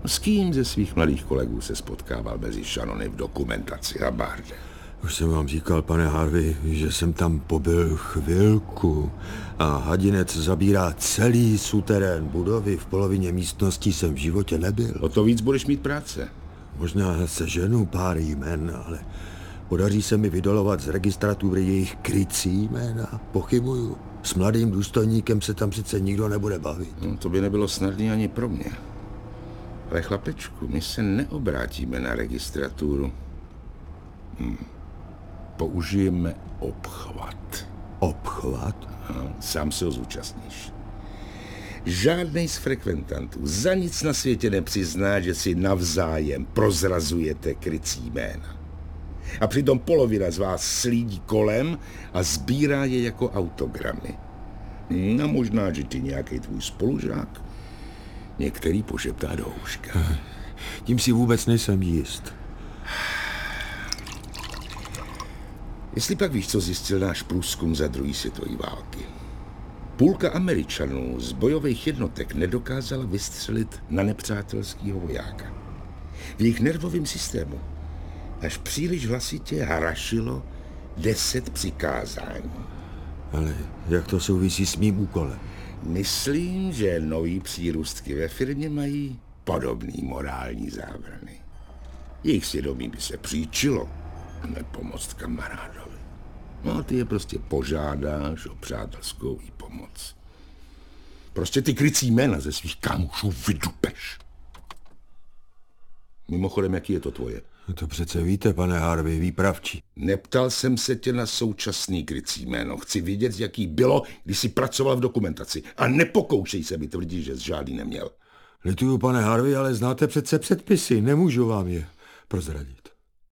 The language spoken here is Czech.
S kým ze svých mladých kolegů se spotkával mezi šanony v dokumentaci a bardě? Už jsem vám říkal, pane Harvey, že jsem tam pobyl chvilku a hadinec zabírá celý suterén budovy. V polovině místností jsem v životě nebyl. O to víc budeš mít práce. Možná se ženu pár jmen, ale podaří se mi vydolovat z registratury jejich krycí jména. Pochybuju. S mladým důstojníkem se tam přece nikdo nebude bavit. No, to by nebylo snadné ani pro mě. Ale chlapečku, my se neobrátíme na registraturu. Použijeme obchvat. Obchvat? Sám se ho zúčastníš. Žádnej z frekventantů za nic na světě nepřizná, že si navzájem prozrazujete krycí jména. A přitom polovina z vás slídí kolem a sbírá je jako autogramy. A možná, že ti nějaký tvůj spolužák některý pošeptá do ouška. Tím si vůbec nejsem jist. Jestli pak víš, co zjistil náš průzkum za druhé světové války. Půlka Američanů z bojových jednotek nedokázala vystřelit na nepřátelského vojáka. V jejich nervovém systému až příliš hlasitě harašilo 10 přikázání. Ale jak to souvisí s mým úkolem? Myslím, že nový přírůstky ve firmě mají podobný morální zábrany. Jejich svědomí by se příčilo nepomoct kamarádovi. No a ty je prostě požádáš o přátelskou pomoc. Prostě ty krycí jména ze svých kámošů vydupeš. Mimochodem, jaký je to tvoje? To přece víte, pane Harvey, výpravčí. Neptal jsem se tě na současný krycí jméno. Chci vědět, jaký bylo, když jsi pracoval v dokumentaci. A nepokoušej se mi tvrdit, že jsi žádný neměl. Lituju, pane Harvey, ale znáte přece předpisy. Nemůžu vám je prozradit.